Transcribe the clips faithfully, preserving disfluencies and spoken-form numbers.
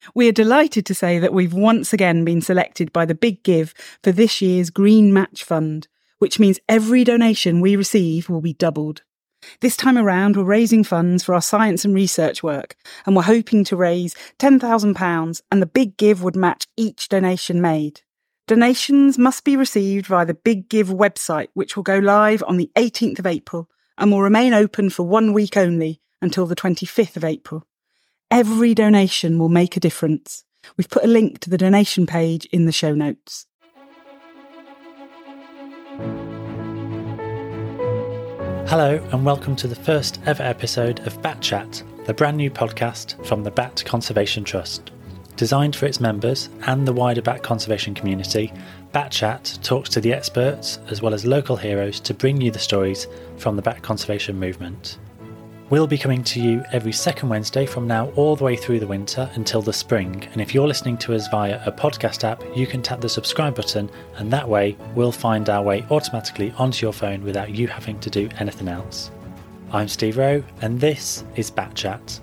We are delighted to say that we've once again been selected by the Big Give for this year's Green Match Fund, which means every donation we receive will be doubled. This time around, we're raising funds for our science and research work, and we're hoping to raise ten thousand pounds, and the Big Give would match each donation made. Donations must be received via the Big Give website, which will go live on the eighteenth of April and will remain open for one week only until the twenty-fifth of April. Every donation will make a difference. We've put a link to the donation page in the show notes. Hello and welcome to the first ever episode of Bat Chat, the brand new podcast from the Bat Conservation Trust. Designed for its members and the wider bat conservation community, Bat Chat talks to the experts as well as local heroes to bring you the stories from the bat conservation movement. We'll be coming to you every second Wednesday from now all the way through the winter until the spring, and if you're listening to us via a podcast app, you can tap the subscribe button, and that way we'll find our way automatically onto your phone without you having to do anything else. I'm Steve Rowe, and this is Bat Chat.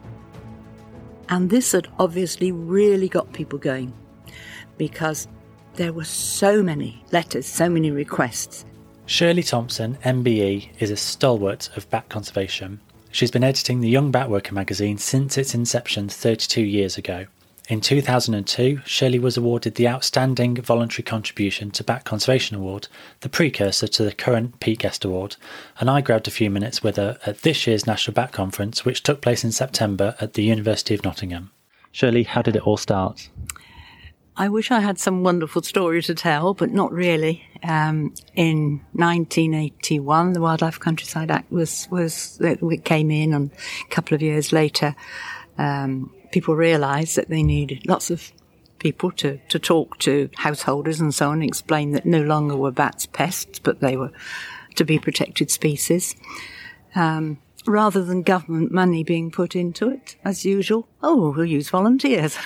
And this had obviously really got people going, because there were so many letters, so many requests. Shirley Thompson, M B E, is a stalwart of bat conservation. She's been editing the Young Bat Worker magazine since its inception thirty-two years ago. In two thousand two, Shirley was awarded the Outstanding Voluntary Contribution to Bat Conservation Award, the precursor to the current Pete Guest Award, and I grabbed a few minutes with her at this year's National Bat Conference, which took place in September at the University of Nottingham. Shirley, how did it all start? I wish I had some wonderful story to tell, but not really. Um, in nineteen eighty-one, the Wildlife Countryside Act was, was, it came in, and a couple of years later, um, people realised that they needed lots of people to, to talk to householders and so on, and explain that no longer were bats pests, but they were to be protected species. Um, rather than government money being put into it, as usual, oh, we'll use volunteers.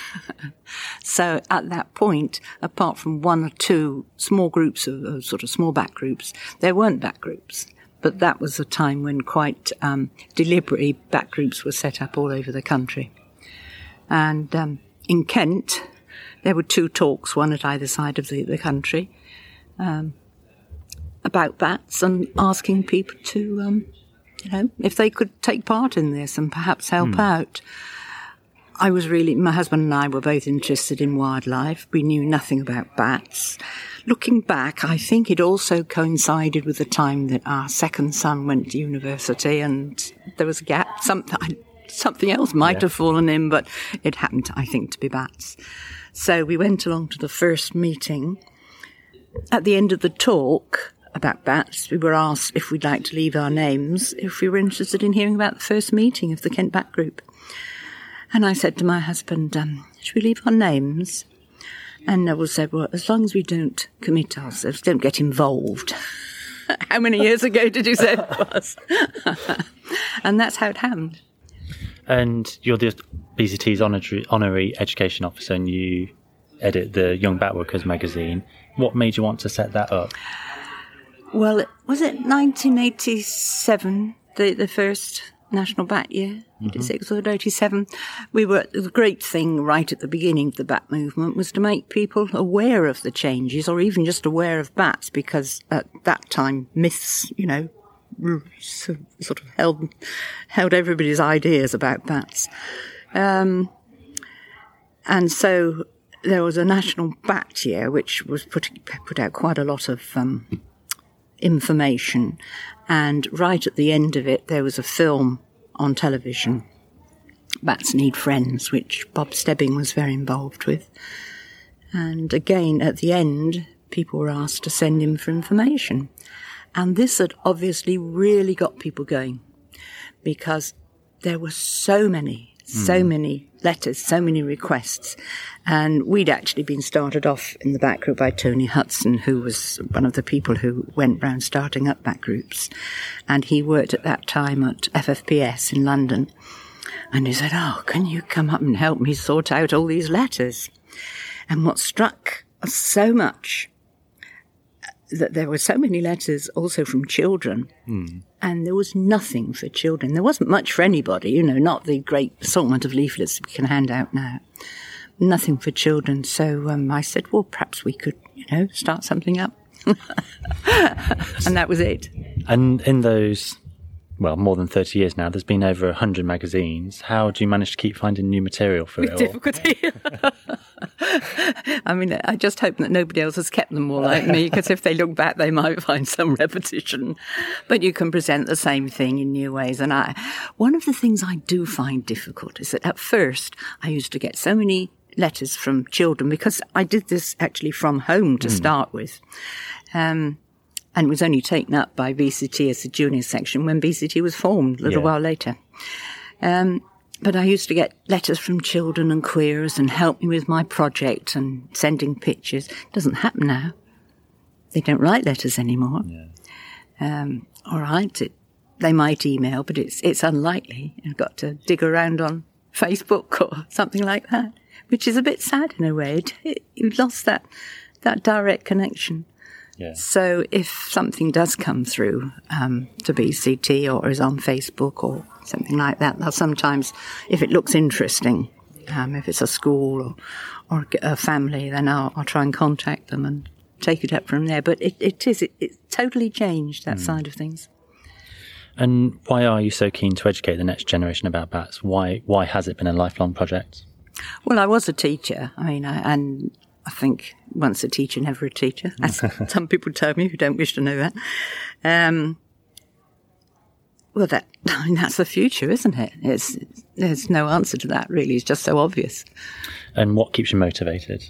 So at that point, apart from one or two small groups of, of sort of small bat groups, there weren't bat groups. But that was a time when quite um, deliberately bat groups were set up all over the country. And um, in Kent, there were two talks, one at either side of the, the country, um, about bats and asking people to, um, you know, if they could take part in this and perhaps help mm. out. I was really, my husband and I were both interested in wildlife. We knew nothing about bats. Looking back, I think it also coincided with the time that our second son went to university and there was a gap. Something, something else might yeah. have fallen in, but it happened, I think, to be bats. So we went along to the first meeting. At the end of the talk about bats, we were asked if we'd like to leave our names, if we were interested in hearing about the first meeting of the Kent Bat Group. And I said to my husband, um, should we leave our names? And Neville said, well, as long as we don't commit ourselves, don't get involved. How many years ago did you say it was? And that's how it happened. And you're the B C T's honorary, honorary education officer, and you edit the Young Bat Workers magazine. What made you want to set that up? Well, was it nineteen eighty-seven, the, the first National Bat Year? eighty-six or eighty-seven. We were, the great thing right at the beginning of the bat movement was to make people aware of the changes, or even just aware of bats, because at that time myths, you know, sort of held held everybody's ideas about bats. Um, and so there was a National Bat Year, which was put, put out quite a lot of um, information. And right at the end of it, there was a film on television, Bats Need Friends, which Bob Stebbing was very involved with. And again, at the end, people were asked to send in for information. And this had obviously really got people going, because there were so many, so mm. many letters, so many requests. And we'd actually been started off in the bat group by Tony Hudson, who was one of the people who went round starting up bat groups. And he worked at that time at F F P S in London. And he said, oh, can you come up and help me sort out all these letters? And what struck us so much, that there were so many letters also from children, mm. and there was nothing for children. There wasn't much for anybody, you know, not the great assortment of leaflets we can hand out now. nothing for children. So um, I said, well, perhaps we could, you know, start something up. And that was it. And in those, well, more than thirty years now, there's been over one hundred magazines. How do you manage to keep finding new material for With it all? difficulty. I mean, I just hope that nobody else has kept them all like me, because if they look back, they might find some repetition. But you can present the same thing in new ways. And I, one of the things I do find difficult is that at first I used to get so many letters from children, because I did this actually from home to mm. start with. Um, and it was only taken up by B C T as the junior section when B C T was formed a little yeah. while later. Um, but I used to get letters from children and queers and help me with my project and sending pictures. It doesn't happen now. They don't write letters anymore. Yeah. Um, all right, it, they might email, but it's it's unlikely. You've got to dig around on Facebook or something like that, which is a bit sad in a way. It, it, you've lost that that direct connection. Yeah. So if something does come through um, to B C T or is on Facebook or something like that, now sometimes if it looks interesting, um, if it's a school or, or a family, then I'll, I'll try and contact them and take it up from there. But it, it is, it, it's totally changed, that mm. side of things. And why are you so keen to educate the next generation about bats? Why why has it been a lifelong project? Well, I was a teacher. I mean, I, and I think once a teacher, never a teacher, as some people tell me who don't wish to know that. Um, well, that I mean, that's the future, isn't it? It's, there's no answer to that, really. It's just so obvious. And what keeps you motivated?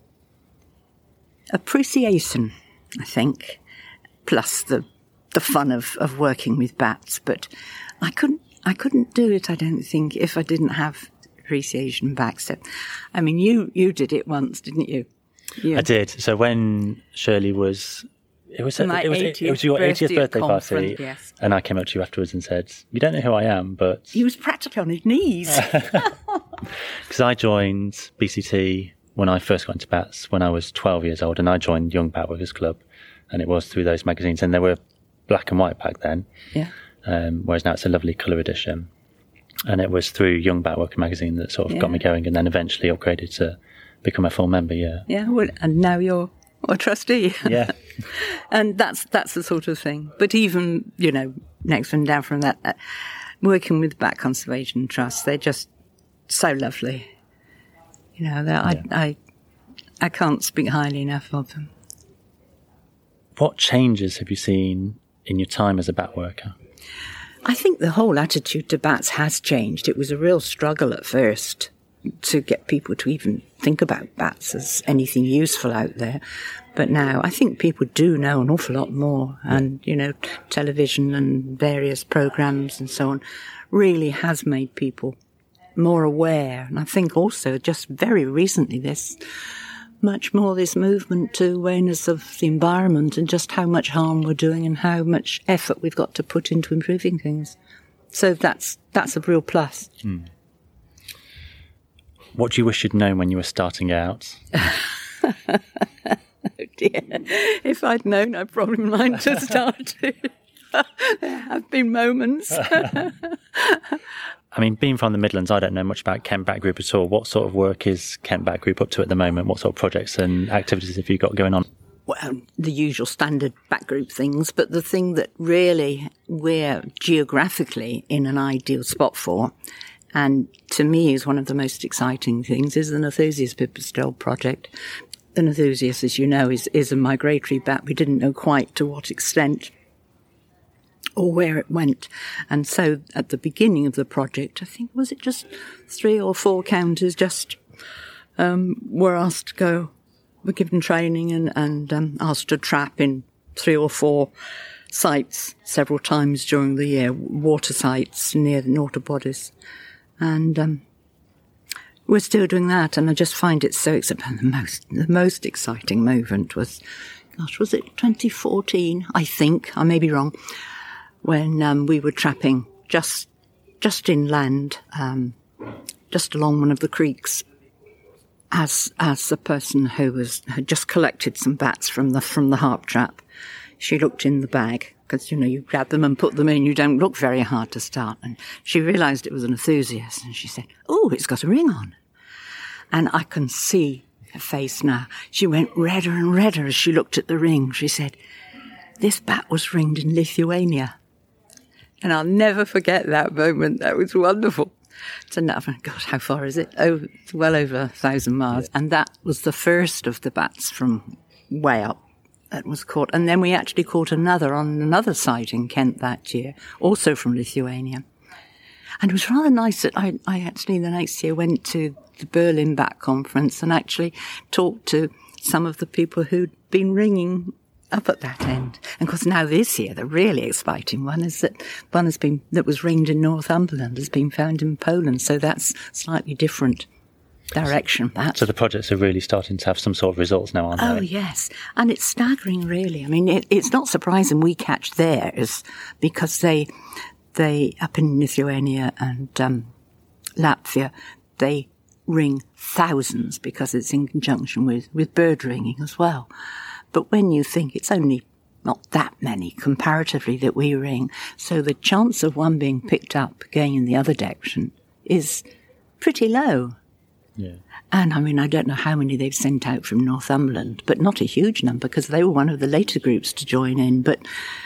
Appreciation, I think, plus the the fun of, of working with bats. But I couldn't I couldn't do it, I don't think, if I didn't have appreciation back. So, I mean, you, you did it once, didn't you? you? I did. So when Shirley was, it was, My it was, eightieth it was your eightieth birthday party, yes. And I came up to you afterwards and said, "You don't know who I am, but..." He was practically on his knees. Because I joined B C T when I first got into bats when I was twelve years old, and I joined Young Bat Workers Club, and it was through those magazines, and they were black and white back then. Yeah. Um, whereas now it's a lovely colour edition. And it was through Young Bat Worker magazine that sort of yeah. got me going, and then eventually upgraded to become a full member, yeah. Yeah, well, and now you're a trustee. Yeah. And that's that's the sort of thing. But even, you know, next one down from that, uh, working with Bat Conservation Trust, they're just so lovely. You know, yeah. I, I, I can't speak highly enough of them. What changes have you seen in your time as a bat worker? I think the whole attitude to bats has changed. It was a real struggle at first to get people to even think about bats as anything useful out there. But now I think people do know an awful lot more. And, you know, television and various programs and so on really has made people more aware. And I think also just very recently there's much more this movement to awareness of the environment and just how much harm we're doing and how much effort we've got to put into improving things. So that's that's a real plus. Mm. What do you wish you'd known when you were starting out? Oh dear. If I'd known, I'd probably mind to start. There have been moments. I mean, being from the Midlands, I don't know much about Kent Bat Group at all. What sort of work is Kent Bat Group up to at the moment? What sort of projects and activities have you got going on? Well, the usual standard Bat Group things, but the thing that really we're geographically in an ideal spot for, and to me is one of the most exciting things, is the Nethusiast Pipistrelle project. The Nethusiast, as you know, is, is a migratory bat. We didn't know quite to what extent or where it went. And so at the beginning of the project, I think, was it just three or four counters just um, were asked to go, were given training and, and um, asked to trap in three or four sites several times during the year, water sites near the water bodies. And um, we're still doing that, and I just find it so exciting. The most, the most exciting moment was, gosh, was it twenty fourteen, I think, I may be wrong, when um, we were trapping just just inland, um, just along one of the creeks, as as a person who was had just collected some bats from the from the harp trap. She looked in the bag, because, you know, you grab them and put them in, you don't look very hard to start. And she realised it was an enthusiast, and she said, "Oh, it's got a ring on." And I can see her face now. She went redder and redder as she looked at the ring. She said, "This bat was ringed in Lithuania." And I'll never forget that moment. That was wonderful. So now, gosh, how far is it? Oh, it's well over a thousand miles. And that was the first of the bats from way up that was caught. And then we actually caught another on another site in Kent that year, also from Lithuania. And it was rather nice that I, I actually the next year went to the Berlin Bat Conference and actually talked to some of the people who'd been ringing up at that end. And of course now this year, the really exciting one is that one has been, that was ringed in Northumberland has been found in Poland. So that's slightly different direction. That. So the projects are really starting to have some sort of results now, aren't oh, they? Oh, yes. And it's staggering, really. I mean, it, it's not surprising we catch theirs because they, they up in Lithuania and um, Latvia, they ring thousands because it's in conjunction with, with bird ringing as well. But when you think it's only not that many comparatively that we ring, so the chance of one being picked up going in the other direction is pretty low. Yeah. And I mean, I don't know how many they've sent out from Northumberland, but not a huge number because they were one of the later groups to join in. But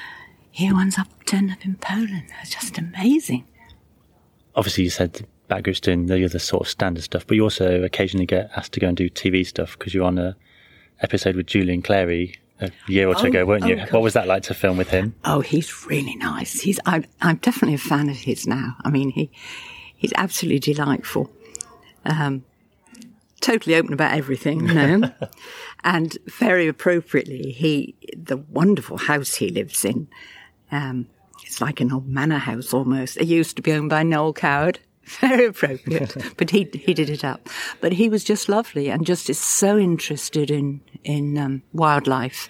here one's up, turned up in Poland. It's just amazing. Obviously, you said Bat Group's doing the other sort of standard stuff, but you also occasionally get asked to go and do T V stuff because you're on a episode with Julian Clary a year or two oh, ago, weren't you? Oh, what was that like to film with him? Oh, he's really nice. He's I'm, I'm definitely a fan of his now. I mean, he he's absolutely delightful. Um, totally open about everything, you know. And very appropriately, he the wonderful house he lives in, um, it's like an old manor house almost. It used to be owned by Noel Coward. Very appropriate, but he he did it up. But he was just lovely and just is so interested in in um, wildlife,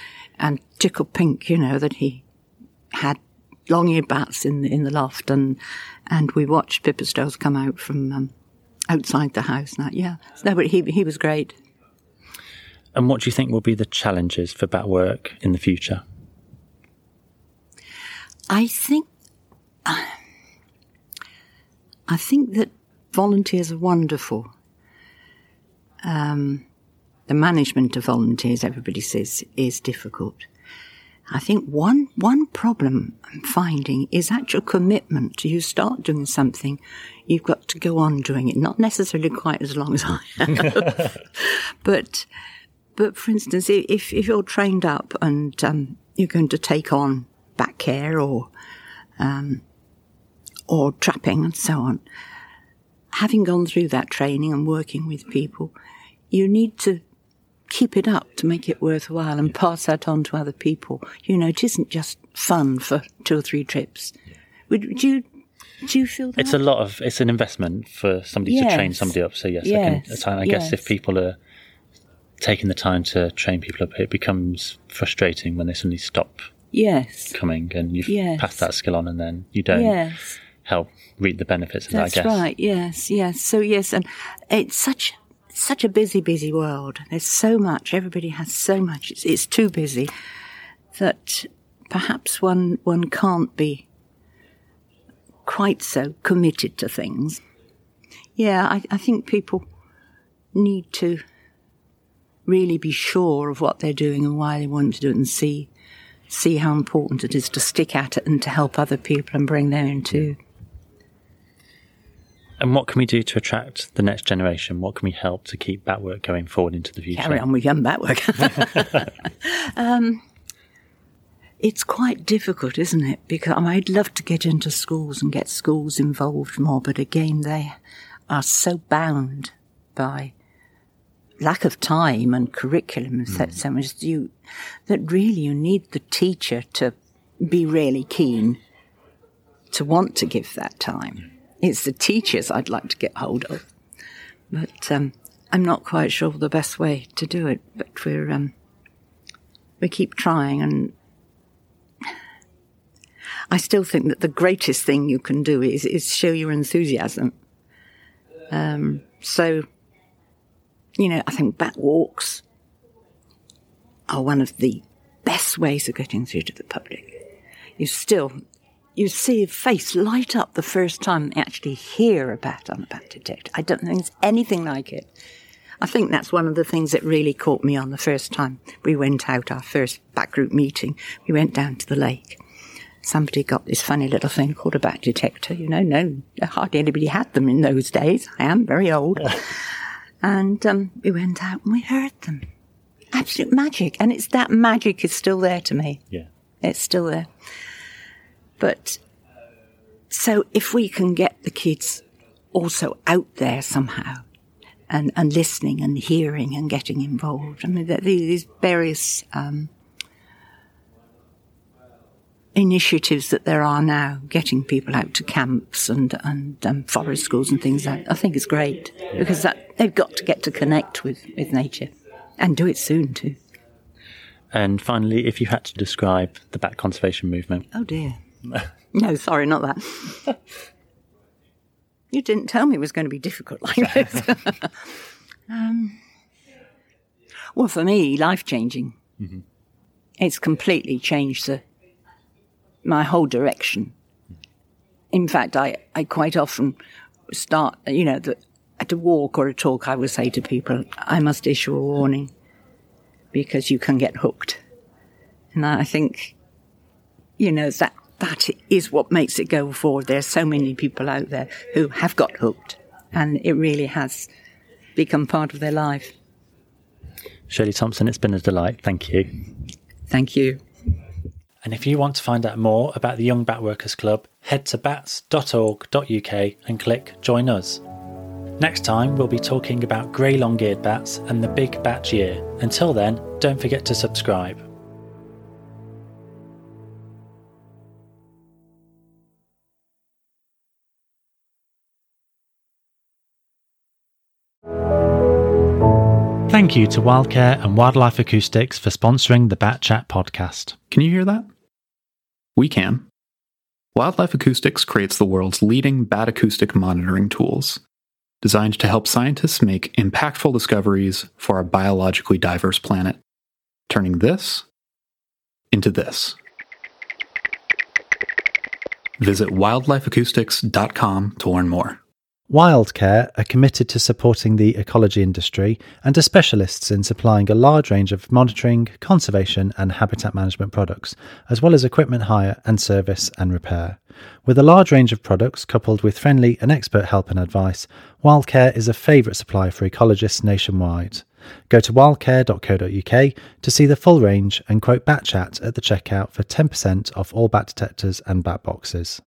and tickled pink, you know, that he had long-eared bats in the, in the loft, and and we watched pipistrelles come out from um, outside the house. Now, yeah, no, but he he was great. And what do you think will be the challenges for bat work in the future? I think. Uh, I think that volunteers are wonderful. Um, the management of volunteers, everybody says, is difficult. I think one one problem I'm finding is actual commitment. You start doing something, you've got to go on doing it. Not necessarily quite as long as I have. but, but for instance, if, if you're trained up and um, you're going to take on bat care or... Um, or trapping and so on, having gone through that training and working with people, you need to keep it up to make it worthwhile and pass that on to other people. You know, it isn't just fun for two or three trips. Would, would you, do you feel that? It's a lot of, it's an investment for somebody yes. to train somebody up. So yes, yes. I, can, I guess yes. if people are taking the time to train people up, it becomes frustrating when they suddenly stop yes. coming and you've yes. passed that skill on and then you don't. Yes. help reap the benefits of That's that, I guess. That's right, yes, yes. So, yes, and it's such such a busy, busy world. There's so much. Everybody has so much. It's, it's too busy that perhaps one one can't be quite so committed to things. Yeah, I, I think people need to really be sure of what they're doing and why they want to do it and see see how important it is to stick at it and to help other people and bring them into. And what can we do to attract the next generation? What can we help to keep bat work going forward into the future? Carry on with young bat work. um, it's quite difficult, isn't it? Because I mean, I'd love to get into schools and get schools involved more, but again, they are so bound by lack of time and curriculum and mm. so much you that really you need the teacher to be really keen to want to give that time. It's the teachers I'd like to get hold of, but um, I'm not quite sure the best way to do it. But we're um, we keep trying, and I still think that the greatest thing you can do is is show your enthusiasm. Um, so. You know, I think bat walks are one of the best ways of getting through to the public. You still, you see a face light up the first time they actually hear a bat on a bat detector. I don't think there's anything like it. I think that's one of the things that really caught me on the first time we went out, our first back group meeting. We went down to the lake. Somebody got this funny little thing called a bat detector. You know, no, hardly anybody had them in those days. I am very old. And um, we went out and we heard them. Absolute magic. And it's that magic is still there to me. Yeah. It's still there. But so if we can get the kids also out there somehow and, and listening and hearing and getting involved, I mean, these various um, initiatives that there are now, getting people out to camps and, and um, forest schools and things like that, I think is great because that they've got to get to connect with, with nature and do it soon too. And finally, if you had to describe the bat conservation movement. Oh dear. No, sorry, not that. You didn't tell me it was going to be difficult like this. um, well, for me, life-changing. Mm-hmm. It's completely changed the, my whole direction. In fact, I, I quite often start, you know, the, at a walk or a talk, I would say to people, I must issue a warning because you can get hooked. And I think, you know, that that is what makes it go forward. There are so many people out there who have got hooked, and it really has become part of their life. Shirley Thompson, it's been a delight. Thank you. Thank you. And if you want to find out more about the Young Bat Workers Club, head to bats dot org dot U K and click Join Us. Next time, we'll be talking about grey long-eared bats and the big bat year. Until then, don't forget to subscribe. Thank you to Wildcare and Wildlife Acoustics for sponsoring the Bat Chat podcast. Can you hear that? We can. Wildlife Acoustics creates the world's leading bat acoustic monitoring tools, designed to help scientists make impactful discoveries for our biologically diverse planet, turning this into this. Visit wildlife acoustics dot com to learn more. Wildcare are committed to supporting the ecology industry and are specialists in supplying a large range of monitoring, conservation and habitat management products, as well as equipment hire and service and repair. With a large range of products coupled with friendly and expert help and advice, Wildcare is a favourite supplier for ecologists nationwide. Go to wildcare dot co dot U K to see the full range and quote BatChat at the checkout for ten percent off all bat detectors and bat boxes.